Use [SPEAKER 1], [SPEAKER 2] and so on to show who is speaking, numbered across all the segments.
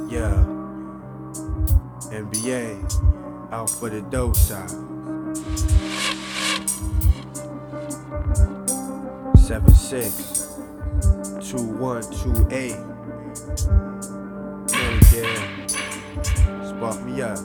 [SPEAKER 1] Yeah, NBA, out for the dough side. 76 2128. Yeah, spark me up.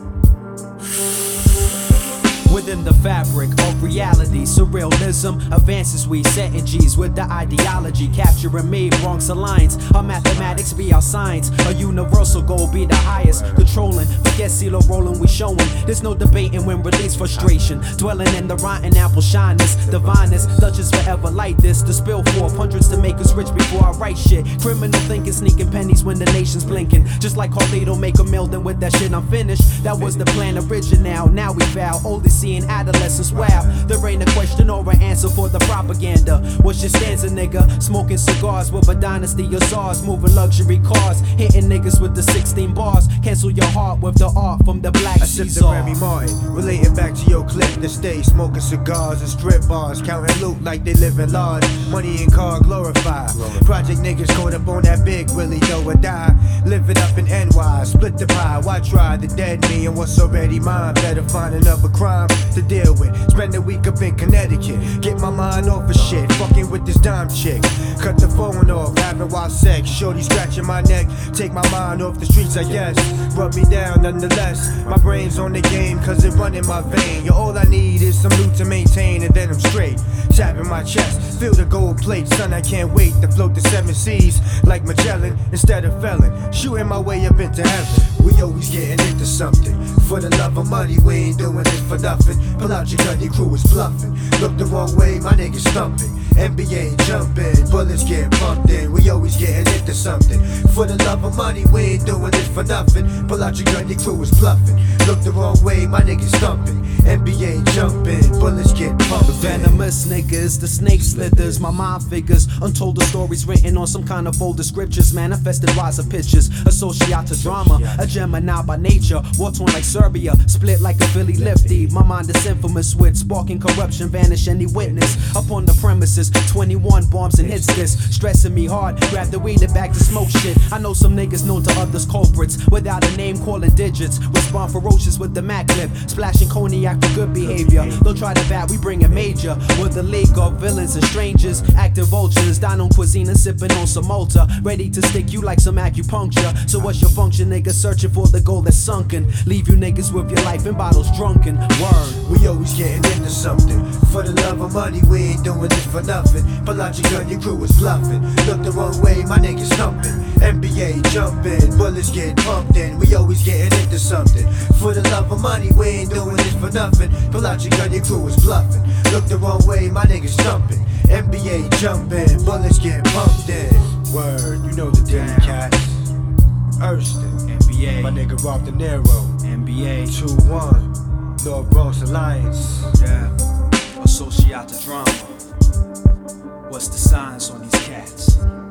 [SPEAKER 2] Within the fabric of reality, surrealism advances, we setting G's with the ideology, capturing me, Bronx alliance. Our mathematics be our science, a universal goal be the highest. Controlling, forget CeeLo rolling, we showing. There's no debating when release frustration. Dwelling in the rotten apple shyness, divineness, Dutchess forever like this. To spill forth hundreds to make us rich before I write shit. Criminal thinking, sneaking pennies when the nation's blinking. Just like Carlito make a million with that shit, I'm finished. That was the plan original, now we vow. Oldest seeing adolescence, wow. There ain't a question or an answer for the propaganda. What's your stanza, nigga? Smoking cigars with a dynasty of SARS. Moving luxury cars, hitting niggas with the 16 bars. Cancel your heart with the art from the Black
[SPEAKER 1] I
[SPEAKER 2] Caesar.
[SPEAKER 1] the Remy Martin, relating back to your clip. The stage smoking cigars and strip bars, counting loot like they live in large. Money and car glorified. Project niggas caught up on that big Willie know or die. Live it up in NY, split the pie. Why try the dead me and what's already mine? Better find another crime to deal with. Spend a week up in Connecticut, get my mind off of shit. Fucking with this dime chick, cut the phone off, having wild sex. Shorty scratching my neck, take my mind off the streets, I guess. Rub me down nonetheless. My brain's on the game, cause it run in my vein. Yo, all I need is some loot to maintain, and then I'm straight. Tapping my chest, feel the gold plate. Son, I can't wait to float the 7 seas like Magellan instead of felon. Shooting my way up into heaven. We always getting into something. For the love of money, we ain't doing it for nothing. Pull out your gun, your crew is bluffing. Look the wrong way, my niggas stumping. NBA jumping, bullets get pumped in. We always getting into something. For the love of money, we ain't doing it for nothing. Pull out your gun, your crew is bluffing. Look the wrong way, my niggas stumping. NBA jumping, bullets get pumped in.
[SPEAKER 2] Venomous niggas, the snake slithers, my mind figures. Untold stories written on some kind of older scriptures. Manifested rise of pictures, associated drama. A Gemini by nature, war torn like Serbia. Split like a Philly lifty. My mind is infamous with sparking corruption, vanish any witness. Upon the premises, 21 bombs and hits this. Stressing me hard, grab the weed and back to smoke shit. I know some niggas known to others culprits. Without a name, calling digits. Respond ferocious with the Mac clip. Splashing cognac for good behavior. Don't try to bat, we bring it major. With a league of villains and strangers. Active vultures, dine on cuisine and sipping on some Malta. Ready to stick you like some acupuncture. So what's your function, nigga? Searching for the gold that's sunken. Leave you niggas with your life in bottles drunken. Word.
[SPEAKER 1] We always getting into something. For the love of money, we ain't doing this for nothing. Pull out your gun, your crew is bluffing. Look the wrong way, my niggas stumping. NBA jumping, bullets get pumped in. We always getting into something. For the love of money, we ain't doing this for nothing. Pull out your gun, your crew is bluffing. Look the wrong way, my niggas stumping. NBA jumping, bullets get pumped in. Word, you know the damn cats. Erston,
[SPEAKER 2] NBA,
[SPEAKER 1] my nigga Rob De Niro.
[SPEAKER 2] NBA,
[SPEAKER 1] 2-1, North Bronx Alliance.
[SPEAKER 2] yeah, associated drama. What's the signs on these cats?